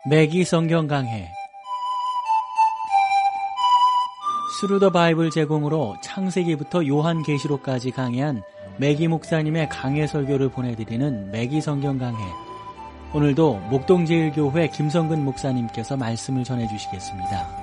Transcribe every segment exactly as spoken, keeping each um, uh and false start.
매기 성경 강해 스루 더 바이블 제공으로 창세기부터 요한계시록까지 강해한 매기 목사님의 강해 설교를 보내드리는 매기 성경 강해. 오늘도 목동제일교회 김성근 목사님께서 말씀을 전해주시겠습니다.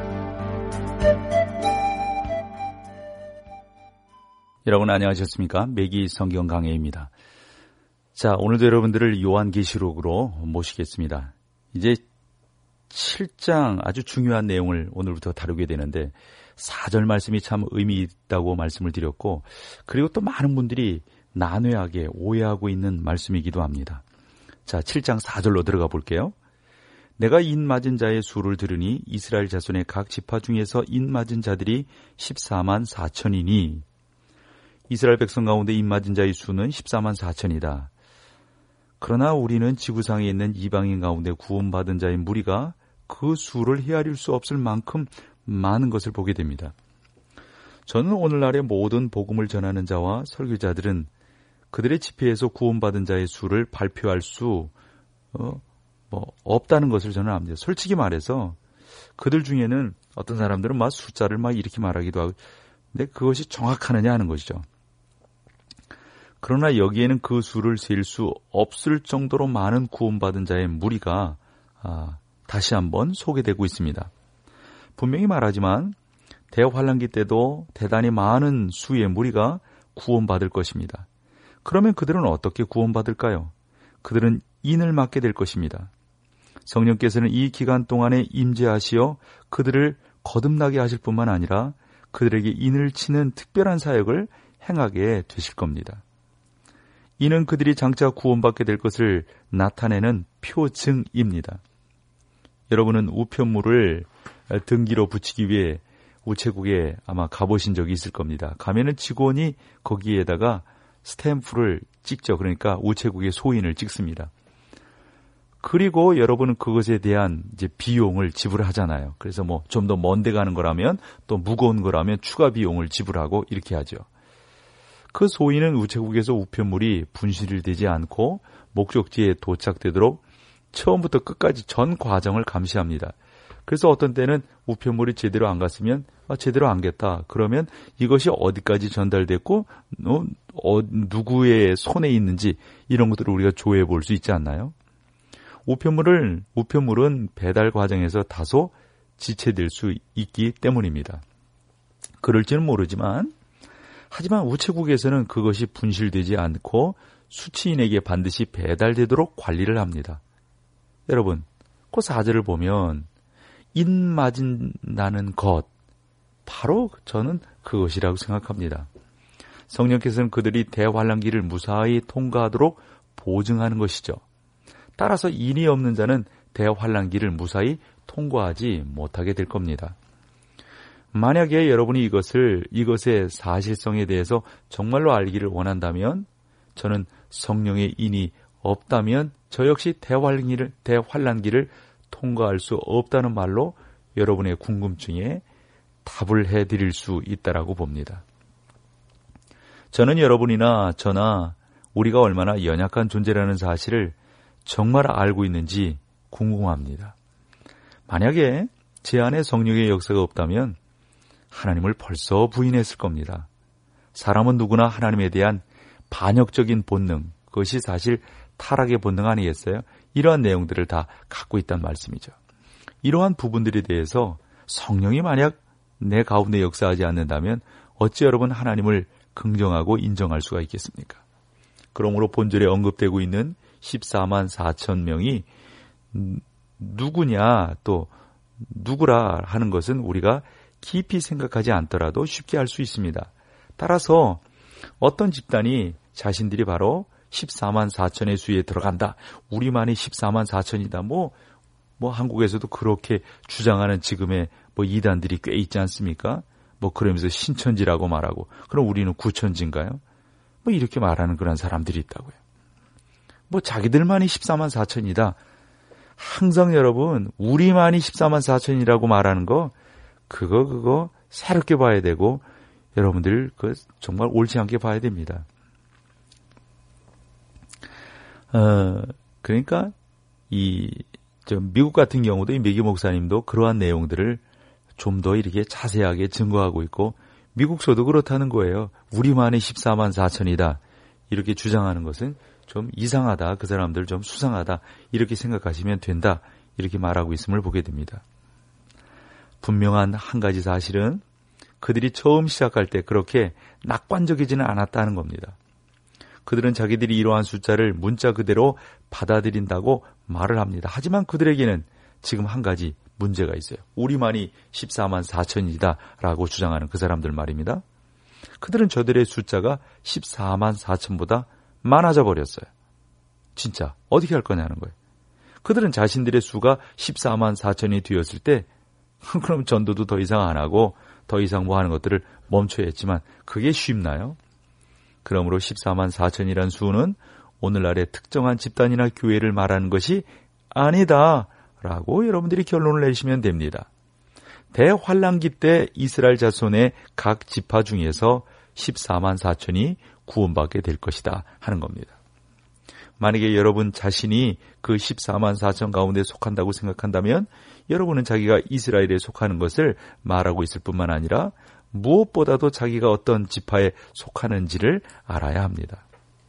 여러분 안녕하셨습니까? 매기 성경 강해입니다. 자, 오늘도 여러분들을 요한계시록으로 모시겠습니다. 이제 칠 장 아주 중요한 내용을 오늘부터 다루게 되는데 사 절 말씀이 참 의미 있다고 말씀을 드렸고, 그리고 또 많은 분들이 난해하게 오해하고 있는 말씀이기도 합니다. 자, 칠 장 사 절로 들어가 볼게요. 내가 인 맞은 자의 수를 들으니 이스라엘 자손의 각 지파 중에서 인 맞은 자들이 십사만 사천이니, 이스라엘 백성 가운데 인 맞은 자의 수는 십사만 사천이다. 그러나 우리는 지구상에 있는 이방인 가운데 구원받은 자의 무리가 그 수를 헤아릴 수 없을 만큼 많은 것을 보게 됩니다. 저는 오늘날의 모든 복음을 전하는 자와 설교자들은 그들의 집회에서 구원받은 자의 수를 발표할 수 어, 뭐 없다는 것을 저는 압니다. 솔직히 말해서 그들 중에는 어떤 사람들은 막 숫자를 막 이렇게 말하기도 하고, 근데 그것이 정확하느냐 하는 것이죠. 그러나 여기에는 그 수를 셀 수 없을 정도로 많은 구원받은 자의 무리가 아, 다시 한번 소개되고 있습니다. 분명히 말하지만 대환란기 때도 대단히 많은 수의 무리가 구원받을 것입니다. 그러면 그들은 어떻게 구원받을까요? 그들은 인을 맡게 될 것입니다. 성령께서는 이 기간 동안에 임재하시어 그들을 거듭나게 하실 뿐만 아니라 그들에게 인을 치는 특별한 사역을 행하게 되실 겁니다. 이는 그들이 장차 구원받게 될 것을 나타내는 표징입니다. 여러분은 우편물을 등기로 붙이기 위해 우체국에 아마 가보신 적이 있을 겁니다. 가면은 직원이 거기에다가 스탬프를 찍죠. 그러니까 우체국의 소인을 찍습니다. 그리고 여러분은 그것에 대한 이제 비용을 지불하잖아요. 그래서 뭐 좀 더 먼데 가는 거라면, 또 무거운 거라면 추가 비용을 지불하고 이렇게 하죠. 그 소인은 우체국에서 우편물이 분실되지 않고 목적지에 도착되도록 처음부터 끝까지 전 과정을 감시합니다. 그래서 어떤 때는 우편물이 제대로 안 갔으면 아, 제대로 안 갔다. 그러면 이것이 어디까지 전달됐고 어, 어, 누구의 손에 있는지 이런 것들을 우리가 조회해 볼 수 있지 않나요? 우편물을, 우편물은 배달 과정에서 다소 지체될 수 있기 때문입니다. 그럴지는 모르지만 하지만 우체국에서는 그것이 분실되지 않고 수취인에게 반드시 배달되도록 관리를 합니다. 여러분, 그 사 절을 보면 인 맞은다는 것, 바로 저는 그것이라고 생각합니다. 성령께서는 그들이 대환란기를 무사히 통과하도록 보증하는 것이죠. 따라서 인이 없는 자는 대환란기를 무사히 통과하지 못하게 될 겁니다. 만약에 여러분이 이것을, 이것의 사실성에 대해서 정말로 알기를 원한다면, 저는 성령의 인이 없다면 저 역시 대환란기를, 대환란기를 통과할 수 없다는 말로 여러분의 궁금증에 답을 해드릴 수 있다라고 봅니다. 저는 여러분이나 저나 우리가 얼마나 연약한 존재라는 사실을 정말 알고 있는지 궁금합니다. 만약에 제 안에 성령의 역사가 없다면 하나님을 벌써 부인했을 겁니다. 사람은 누구나 하나님에 대한 반역적인 본능, 그것이 사실 타락의 본능 아니겠어요? 이러한 내용들을 다 갖고 있다는 말씀이죠. 이러한 부분들에 대해서 성령이 만약 내 가운데 역사하지 않는다면 어찌 여러분 하나님을 긍정하고 인정할 수가 있겠습니까? 그러므로 본절에 언급되고 있는 십사만 사천 명이 누구냐, 또 누구라 하는 것은 우리가 깊이 생각하지 않더라도 쉽게 알 수 있습니다. 따라서 어떤 집단이 자신들이 바로 십사만 사천의 수에 들어간다. 우리만이 십사만 사천이다. 뭐, 뭐 한국에서도 그렇게 주장하는 지금의 뭐 이단들이 꽤 있지 않습니까? 뭐 그러면서 신천지라고 말하고, 그럼 우리는 구천지인가요? 뭐 이렇게 말하는 그런 사람들이 있다고요. 뭐 자기들만이 십사만 사천이다. 항상 여러분, 우리만이 십사만 사천이라고 말하는 거, 그거 그거 새롭게 봐야 되고 여러분들 그 정말 옳지 않게 봐야 됩니다. 어, 그러니까 이 미국 같은 경우도 이 매기 목사님도 그러한 내용들을 좀 더 이렇게 자세하게 증거하고 있고 미국서도 그렇다는 거예요. 우리만이 십사만 사천이다. 이렇게 주장하는 것은 좀 이상하다. 그 사람들 좀 수상하다. 이렇게 생각하시면 된다. 이렇게 말하고 있음을 보게 됩니다. 분명한 한 가지 사실은 그들이 처음 시작할 때 그렇게 낙관적이지는 않았다는 겁니다. 그들은 자기들이 이러한 숫자를 문자 그대로 받아들인다고 말을 합니다. 하지만 그들에게는 지금 한 가지 문제가 있어요. 우리만이 십사만 사천이다 라고 주장하는 그 사람들 말입니다. 그들은 저들의 숫자가 십사만 사천보다 많아져 버렸어요. 진짜 어떻게 할 거냐는 거예요. 그들은 자신들의 수가 십사만 사천이 되었을 때 그럼 전도도 더 이상 안 하고 더 이상 뭐 하는 것들을 멈춰야 했지만 그게 쉽나요? 그러므로 십사만 사천이란 수는 오늘날의 특정한 집단이나 교회를 말하는 것이 아니다 라고 여러분들이 결론을 내시면 됩니다. 대환란기 때 이스라엘 자손의 각 지파 중에서 십사만 사천이 구원받게 될 것이다 하는 겁니다. 만약에 여러분 자신이 그 십사만 사천 가운데 속한다고 생각한다면 여러분은 자기가 이스라엘에 속하는 것을 말하고 있을 뿐만 아니라 무엇보다도 자기가 어떤 지파에 속하는지를 알아야 합니다.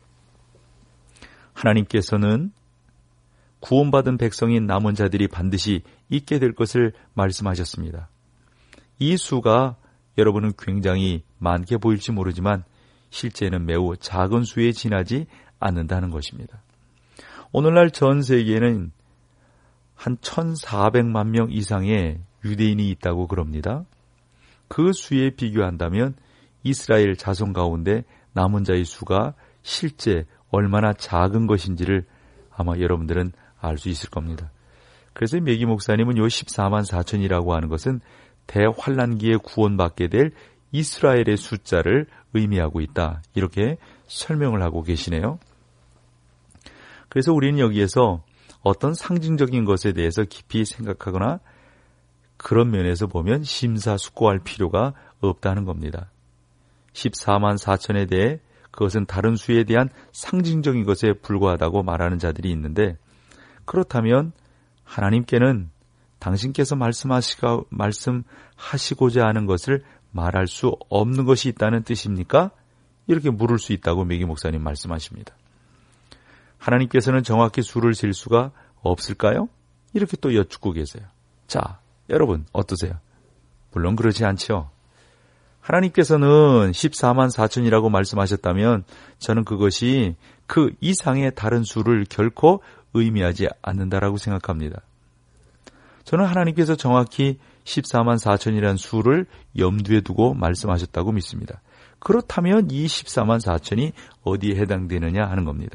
하나님께서는 구원받은 백성인 남은 자들이 반드시 있게 될 것을 말씀하셨습니다. 이 수가 여러분은 굉장히 많게 보일지 모르지만 실제는 매우 작은 수에 지나지 않는다는 것입니다. 오늘날 전 세계에는 한 천사백만 명 이상의 유대인이 있다고 그럽니다. 그 수에 비교한다면 이스라엘 자손 가운데 남은 자의 수가 실제 얼마나 작은 것인지를 아마 여러분들은 알 수 있을 겁니다. 그래서 매기 목사님은 요 십사만 사천이라고 하는 것은 대환란기에 구원받게 될 이스라엘의 숫자를 의미하고 있다. 이렇게 설명을 하고 계시네요. 그래서 우리는 여기에서 어떤 상징적인 것에 대해서 깊이 생각하거나 그런 면에서 보면 심사숙고할 필요가 없다는 겁니다. 십사만 사천에 대해 그것은 다른 수에 대한 상징적인 것에 불과하다고 말하는 자들이 있는데 그렇다면 하나님께는 당신께서 말씀하시가, 말씀하시고자 하는 것을 말할 수 없는 것이 있다는 뜻입니까? 이렇게 물을 수 있다고 매기 목사님 말씀하십니다. 하나님께서는 정확히 수를 셀 수가 없을까요? 이렇게 또 여쭙고 계세요. 자, 여러분 어떠세요? 물론 그렇지 않죠. 하나님께서는 십사만 사천이라고 말씀하셨다면 저는 그것이 그 이상의 다른 수를 결코 의미하지 않는다라고 생각합니다. 저는 하나님께서 정확히 십사만 사천이라는 수를 염두에 두고 말씀하셨다고 믿습니다. 그렇다면 이 십사만 사천이 어디에 해당되느냐 하는 겁니다.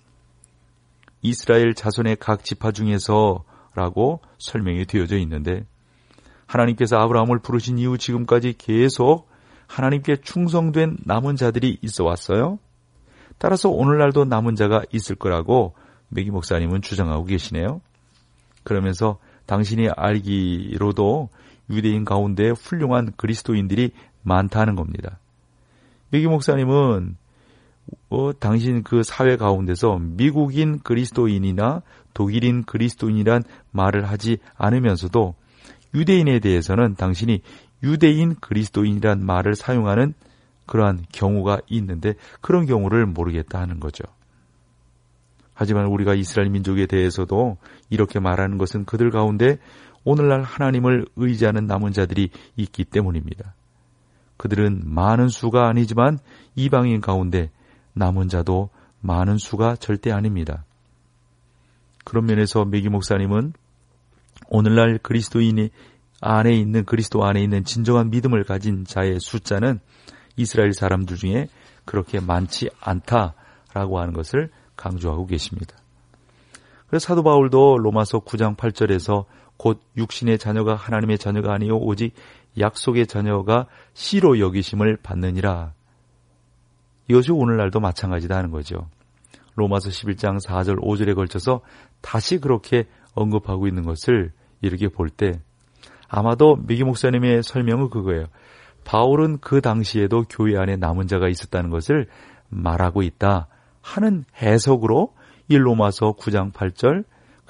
이스라엘 자손의 각 지파 중에서라고 설명이 되어져 있는데 하나님께서 아브라함을 부르신 이후 지금까지 계속 하나님께 충성된 남은 자들이 있어 왔어요. 따라서 오늘날도 남은 자가 있을 거라고 매기 목사님은 주장하고 계시네요. 그러면서 당신이 알기로도 유대인 가운데 훌륭한 그리스도인들이 많다는 겁니다. 매기 목사님은 어, 당신 그 사회 가운데서 미국인 그리스도인이나 독일인 그리스도인이란 말을 하지 않으면서도 유대인에 대해서는 당신이 유대인 그리스도인이란 말을 사용하는 그러한 경우가 있는데 그런 경우를 모르겠다 하는 거죠. 하지만 우리가 이스라엘 민족에 대해서도 이렇게 말하는 것은 그들 가운데 오늘날 하나님을 의지하는 남은 자들이 있기 때문입니다. 그들은 많은 수가 아니지만 이방인 가운데 남은 자도 많은 수가 절대 아닙니다. 그런 면에서 매기 목사님은 오늘날 그리스도인이 안에 있는 그리스도 안에 있는 진정한 믿음을 가진 자의 숫자는 이스라엘 사람들 중에 그렇게 많지 않다라고 하는 것을 강조하고 계십니다. 그래서 사도 바울도 로마서 구 장 팔 절에서 곧 육신의 자녀가 하나님의 자녀가 아니요 오직 약속의 자녀가 씨로 여기심을 받느니라. 이것이 오늘날도 마찬가지다 하는 거죠. 로마서 십일 장 사 절 오 절에 걸쳐서 다시 그렇게 언급하고 있는 것을 이렇게 볼 때 아마도 매기 목사님의 설명은 그거예요. 바울은 그 당시에도 교회 안에 남은 자가 있었다는 것을 말하고 있다 하는 해석으로 이 로마서 구 장 팔 절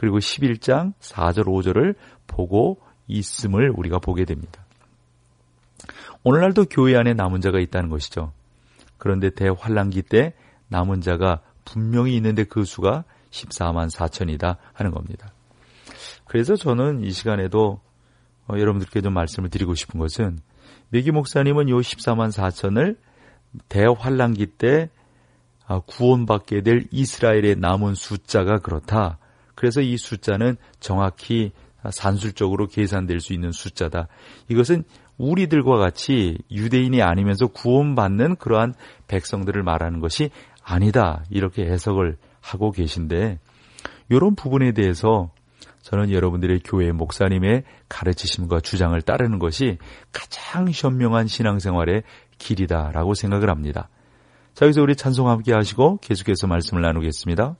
그리고 십일 장 사 절 오 절을 보고 있음을 우리가 보게 됩니다. 오늘날도 교회 안에 남은 자가 있다는 것이죠. 그런데 대환란기 때 남은 자가 분명히 있는데 그 수가 십사만 사천이다 하는 겁니다. 그래서 저는 이 시간에도 어, 여러분들께 좀 말씀을 드리고 싶은 것은 매기 목사님은 이 십사만 사천을 대환란기 때 구원받게 될 이스라엘의 남은 숫자가 그렇다. 그래서 이 숫자는 정확히 산술적으로 계산될 수 있는 숫자다. 이것은 우리들과 같이 유대인이 아니면서 구원받는 그러한 백성들을 말하는 것이 아니다. 이렇게 해석을 하고 계신데 이런 부분에 대해서 저는 여러분들의 교회 목사님의 가르치심과 주장을 따르는 것이 가장 현명한 신앙생활의 길이다라고 생각을 합니다. 자, 여기서 우리 찬송 함께 하시고 계속해서 말씀을 나누겠습니다.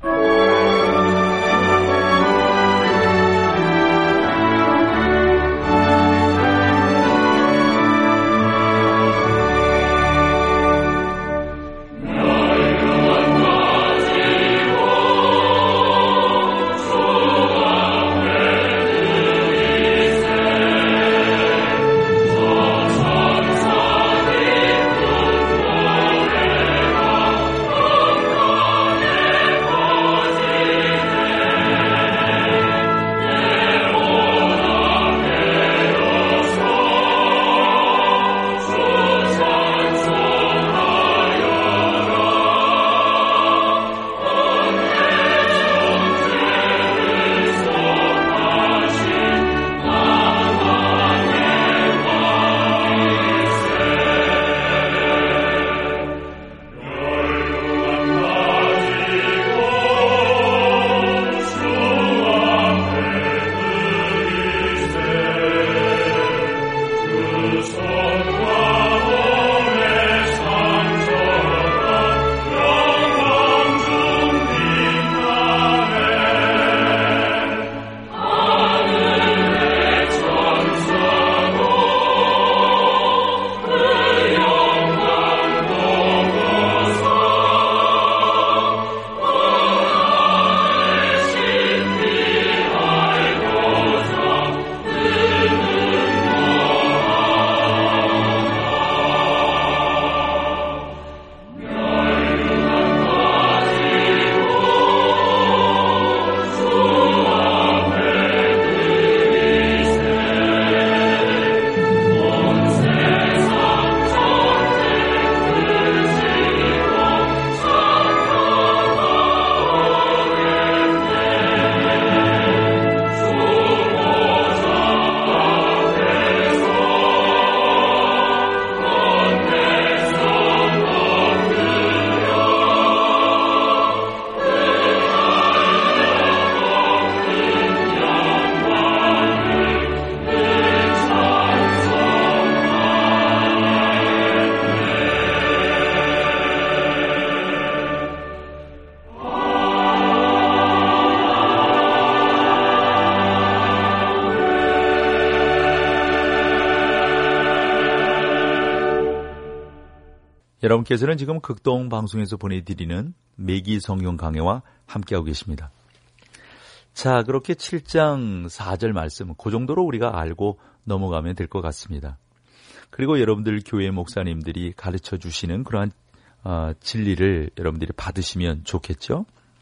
여러분께서는 지금 극동 방송에서 보내드리는 매기 성경 강해와 함께하고 계십니다. 자, 그렇게 칠 장 사 절 말씀, 그 정도로 우리가 알고 넘어가면 될 것 같습니다. 그리고 여러분들 교회 목사님들이 가르쳐 주시는 그러한 어, 진리를 여러분들이 받으시면 좋겠죠.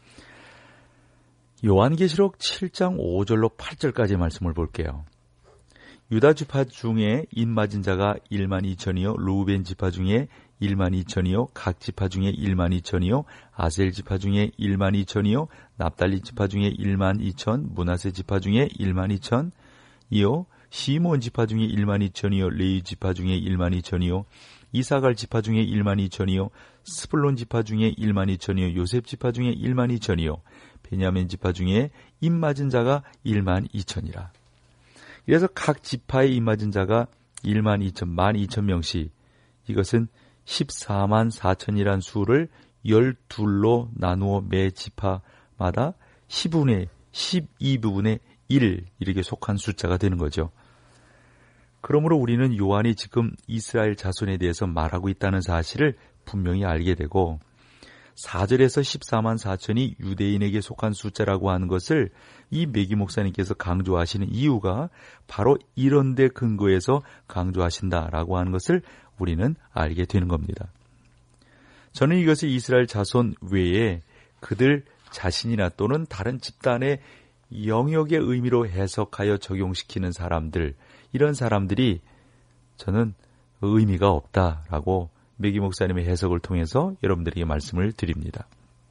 요한계시록 칠 장 오 절로 팔 절까지 말씀을 볼게요. 유다 지파 중에 인맞은 자가 일만 이천이요 루벤 지파 중에 일만 이천이요 각 지파 중에 일만 이천이요 아셀 지파 중에 일만 이천이요 납달리 지파 중에 일만 이천 므낫세 지파 중에 일만 이천이요 시몬 지파 중에 일만 이천이요 레위 지파 중에 일만 이천이요 이사갈 지파 중에 일만 이천이요 스불론 지파 중에 일만 이천이요 요셉 지파 중에 일만 이천이요 베냐민 지파 중에 입맞은 자가 일만 이천이라. 그래서 각 지파에 입맞은 자가 일만 이천, 만 이천 명씩, 이것은 십사만 사천이란 수를 열둘로 나누어 매 지파마다 십분의, 십이 부분의 일 이렇게 속한 숫자가 되는 거죠. 그러므로 우리는 요한이 지금 이스라엘 자손에 대해서 말하고 있다는 사실을 분명히 알게 되고, 사 절에서 십사만 사천이 유대인에게 속한 숫자라고 하는 것을 이 매기 목사님께서 강조하시는 이유가 바로 이런 데 근거해서 강조하신다라고 하는 것을 우리는 알게 되는 겁니다. 저는 이것을 이스라엘 자손 외에 그들 자신이나 또는 다른 집단의 영역의 의미로 해석하여 적용시키는 사람들, 이런 사람들이 저는 의미가 없다라고 매기 목사님의 해석을 통해서 여러분들에게 말씀을 드립니다.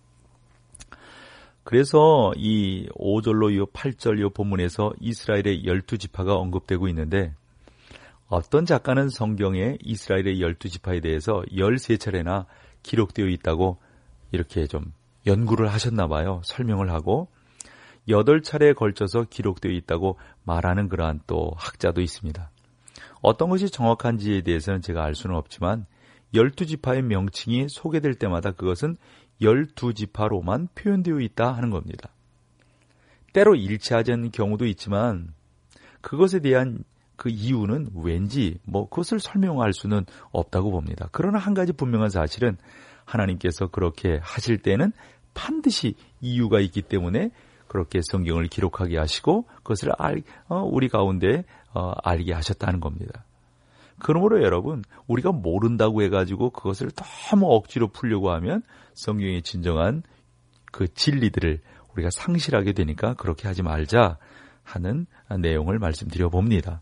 그래서 이 오 절로 이 팔 절 이 본문에서 이스라엘의 열두 지파가 언급되고 있는데, 어떤 작가는 성경에 이스라엘의 열두 지파에 대해서 열세 차례나 기록되어 있다고 이렇게 좀 연구를 하셨나 봐요. 설명을 하고 여덟 차례에 걸쳐서 기록되어 있다고 말하는 그러한 또 학자도 있습니다. 어떤 것이 정확한지에 대해서는 제가 알 수는 없지만 열두 지파의 명칭이 소개될 때마다 그것은 열두 지파로만 표현되어 있다 하는 겁니다. 때로 일치하지 않는 경우도 있지만 그것에 대한 그 이유는 왠지 뭐 그것을 설명할 수는 없다고 봅니다. 그러나 한 가지 분명한 사실은 하나님께서 그렇게 하실 때는 반드시 이유가 있기 때문에 그렇게 성경을 기록하게 하시고 그것을 알, 어, 우리 가운데 어, 알게 하셨다는 겁니다. 그러므로 여러분, 우리가 모른다고 해가지고 그것을 너무 억지로 풀려고 하면 성경의 진정한 그 진리들을 우리가 상실하게 되니까 그렇게 하지 말자 하는 내용을 말씀드려 봅니다.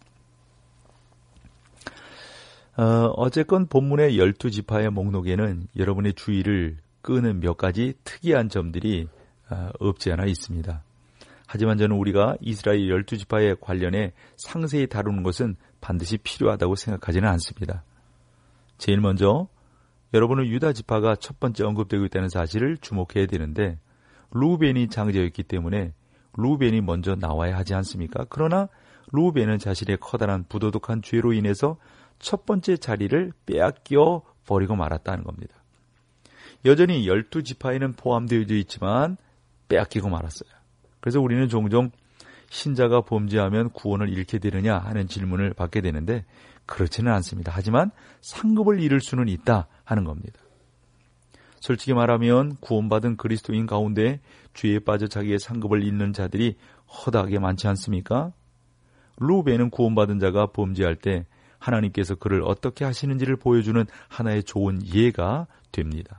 어, 어쨌건 본문의 열두 지파의 목록에는 여러분의 주의를 끄는 몇 가지 특이한 점들이 어, 없지 않아 있습니다. 하지만 저는 우리가 이스라엘 열두 지파에 관련해 상세히 다루는 것은 반드시 필요하다고 생각하지는 않습니다. 제일 먼저 여러분은 유다 지파가 첫 번째 언급되고 있다는 사실을 주목해야 되는데, 루벤이 장자였기 때문에 루벤이 먼저 나와야 하지 않습니까? 그러나 루벤은 자신의 커다란 부도덕한 죄로 인해서 첫 번째 자리를 빼앗겨 버리고 말았다는 겁니다. 여전히 열두 지파에는 포함되어 있지만 빼앗기고 말았어요. 그래서 우리는 종종 신자가 범죄하면 구원을 잃게 되느냐 하는 질문을 받게 되는데 그렇지는 않습니다. 하지만 상급을 잃을 수는 있다 하는 겁니다. 솔직히 말하면 구원받은 그리스도인 가운데 죄에 빠져 자기의 상급을 잃는 자들이 허다하게 많지 않습니까? 루벤은 구원받은 자가 범죄할 때 하나님께서 그를 어떻게 하시는지를 보여주는 하나의 좋은 예가 됩니다.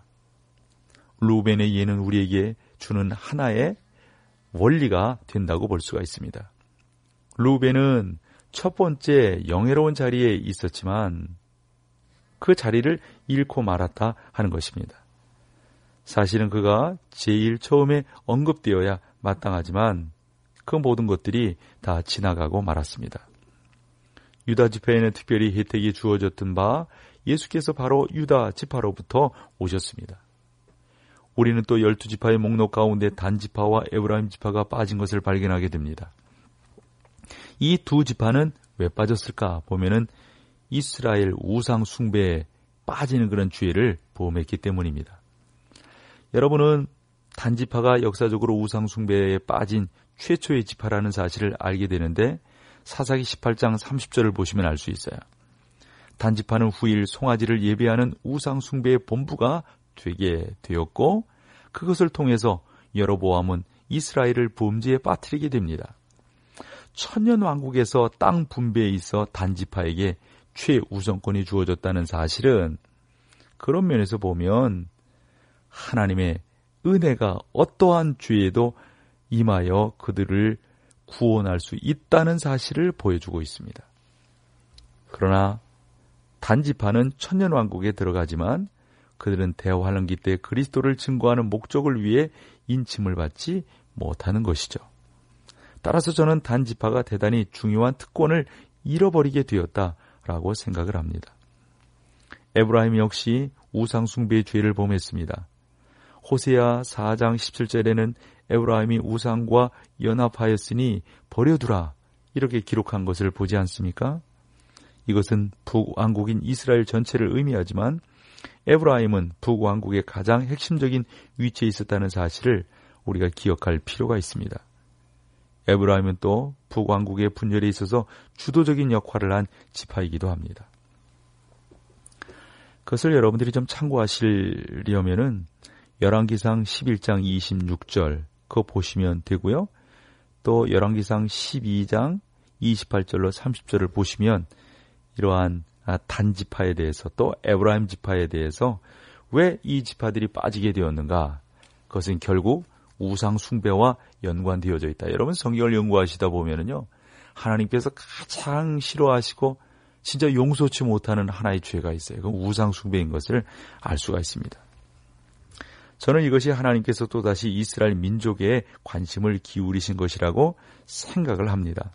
루벤의 예는 우리에게 주는 하나의 원리가 된다고 볼 수가 있습니다. 루벤은 첫 번째 영예로운 자리에 있었지만 그 자리를 잃고 말았다 하는 것입니다. 사실은 그가 제일 처음에 언급되어야 마땅하지만 그 모든 것들이 다 지나가고 말았습니다. 유다 지파에는 특별히 혜택이 주어졌던 바 예수께서 바로 유다 지파로부터 오셨습니다. 우리는 또 열두 지파의 목록 가운데 단 지파와 에브라임 지파가 빠진 것을 발견하게 됩니다. 이 두 지파는 왜 빠졌을까 보면은 이스라엘 우상 숭배에 빠지는 그런 죄를 범했기 때문입니다. 여러분은 단 지파가 역사적으로 우상 숭배에 빠진 최초의 지파라는 사실을 알게 되는데 사사기 십팔 장 삼십 절을 보시면 알 수 있어요. 단 지파는 후일 송아지를 예배하는 우상 숭배의 본부가 되게 되었고 그것을 통해서 여로보암은 이스라엘을 범죄에 빠뜨리게 됩니다. 천년 왕국에서 땅 분배에 있어 단 지파에게 최우선권이 주어졌다는 사실은 그런 면에서 보면 하나님의 은혜가 어떠한 죄에도 임하여 그들을 구원할 수 있다는 사실을 보여주고 있습니다. 그러나 단지파는 천년왕국에 들어가지만 그들은 대환란기 때 그리스도를 증거하는 목적을 위해 인침을 받지 못하는 것이죠. 따라서 저는 단지파가 대단히 중요한 특권을 잃어버리게 되었다라고 생각을 합니다. 에브라임 역시 우상숭배의 죄를 범했습니다. 호세아 사 장 십칠 절에는 에브라임이 우상과 연합하였으니 버려두라 이렇게 기록한 것을 보지 않습니까? 이것은 북왕국인 이스라엘 전체를 의미하지만 에브라임은 북왕국의 가장 핵심적인 위치에 있었다는 사실을 우리가 기억할 필요가 있습니다. 에브라임은 또 북왕국의 분열에 있어서 주도적인 역할을 한 지파이기도 합니다. 그것을 여러분들이 좀 참고하시려면은 열왕기상 십일 장 이십육 절 그거 보시면 되고요. 또 열왕기상 십이 장 이십팔 절로 삼십 절을 보시면 이러한 단 지파에 대해서 또 에브라임 지파에 대해서 왜 이 지파들이 빠지게 되었는가? 그것은 결국 우상 숭배와 연관되어져 있다. 여러분 성경을 연구하시다 보면은요, 하나님께서 가장 싫어하시고 진짜 용서치 못하는 하나의 죄가 있어요. 그 우상 숭배인 것을 알 수가 있습니다. 저는 이것이 하나님께서 또다시 이스라엘 민족에 관심을 기울이신 것이라고 생각을 합니다.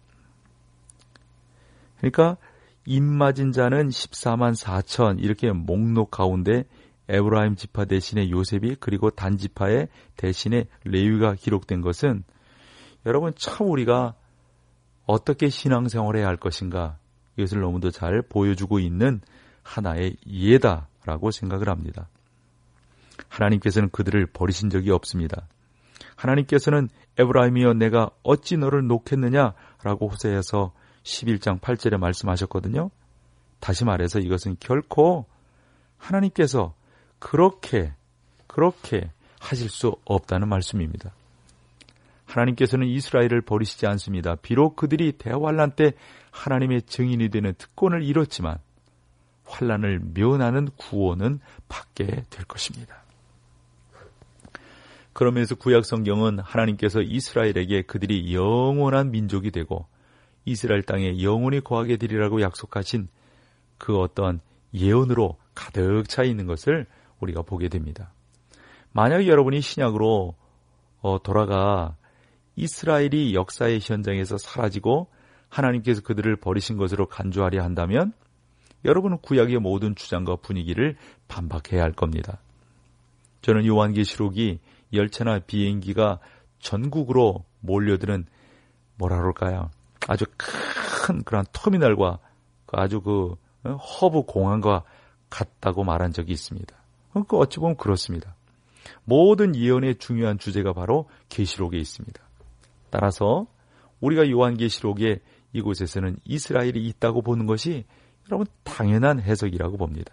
그러니까 입맞은 자는 십사만 사천 이렇게 목록 가운데 에브라임 지파 대신에 요셉이 그리고 단 지파의 대신에 레위가 기록된 것은 여러분 참 우리가 어떻게 신앙생활해야 할 것인가 이것을 너무도 잘 보여주고 있는 하나의 예다라고 생각을 합니다. 하나님께서는 그들을 버리신 적이 없습니다. 하나님께서는 에브라임이여 내가 어찌 너를 놓겠느냐라고 호세아서 십일 장 팔 절에 말씀하셨거든요. 다시 말해서 이것은 결코 하나님께서 그렇게 그렇게 하실 수 없다는 말씀입니다. 하나님께서는 이스라엘을 버리시지 않습니다. 비록 그들이 대환란 때 하나님의 증인이 되는 특권을 잃었지만 환란을 면하는 구원은 받게 될 것입니다. 그러면서 구약 성경은 하나님께서 이스라엘에게 그들이 영원한 민족이 되고 이스라엘 땅에 영원히 거하게 되리라고 약속하신 그 어떠한 예언으로 가득 차 있는 것을 우리가 보게 됩니다. 만약 여러분이 신약으로 어, 돌아가 이스라엘이 역사의 현장에서 사라지고 하나님께서 그들을 버리신 것으로 간주하려 한다면 여러분은 구약의 모든 주장과 분위기를 반박해야 할 겁니다. 저는 요한계시록이 열차나 비행기가 전국으로 몰려드는 뭐라 그럴까요? 아주 큰 그런 터미널과 아주 그 허브 공항과 같다고 말한 적이 있습니다. 그 어찌 보면 그렇습니다. 모든 예언의 중요한 주제가 바로 계시록에 있습니다. 따라서 우리가 요한계시록에 이곳에서는 이스라엘이 있다고 보는 것이 여러분 당연한 해석이라고 봅니다.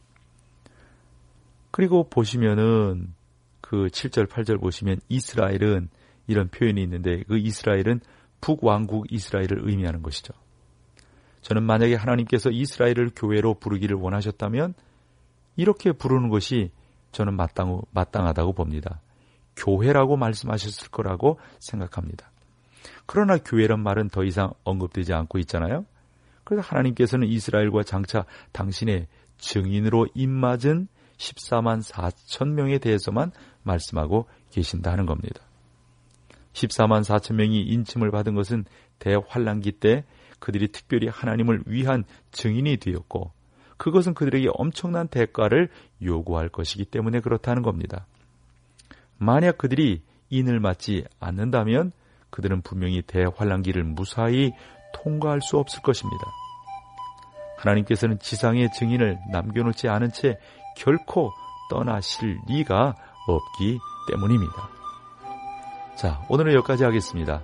그리고 보시면은 그 칠 절 팔 절 보시면 이스라엘은 이런 표현이 있는데 그 이스라엘은 북왕국 이스라엘을 의미하는 것이죠. 저는 만약에 하나님께서 이스라엘을 교회로 부르기를 원하셨다면 이렇게 부르는 것이 저는 마땅, 마땅하다고 봅니다. 교회라고 말씀하셨을 거라고 생각합니다. 그러나 교회란 말은 더 이상 언급되지 않고 있잖아요. 그래서 하나님께서는 이스라엘과 장차 당신의 증인으로 입맞은 십사만 사천 명에 대해서만 말씀하고 계신다는 겁니다. 십사만 사천 명이 인침을 받은 것은 대환란기 때 그들이 특별히 하나님을 위한 증인이 되었고 그것은 그들에게 엄청난 대가를 요구할 것이기 때문에 그렇다는 겁니다. 만약 그들이 인을 맞지 않는다면 그들은 분명히 대환란기를 무사히 통과할 수 없을 것입니다. 하나님께서는 지상의 증인을 남겨놓지 않은 채 결코 떠나실 리가 없기 때문입니다. 자, 오늘은 여기까지 하겠습니다.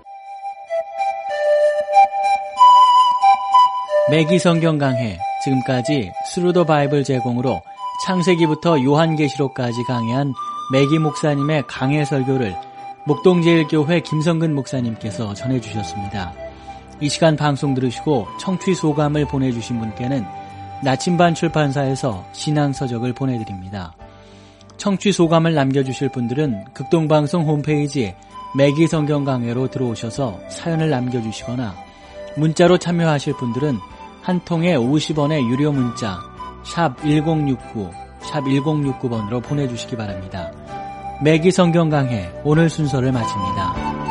매기 성경 강해, 지금까지 스루 더 바이블 제공으로 창세기부터 요한계시록까지 강해한 매기 목사님의 강해 설교를 목동제일교회 김성근 목사님께서 전해주셨습니다. 이 시간 방송 들으시고 청취 소감을 보내주신 분께는 나침반 출판사에서 신앙서적을 보내드립니다. 청취 소감을 남겨주실 분들은 극동방송 홈페이지 매기 성경 강해로 들어오셔서 사연을 남겨주시거나 문자로 참여하실 분들은 한 통에 오십 원의 유료 문자 샵 일공육구 샵 일공육구 번으로 보내주시기 바랍니다. 매기 성경 강해 오늘 순서를 마칩니다.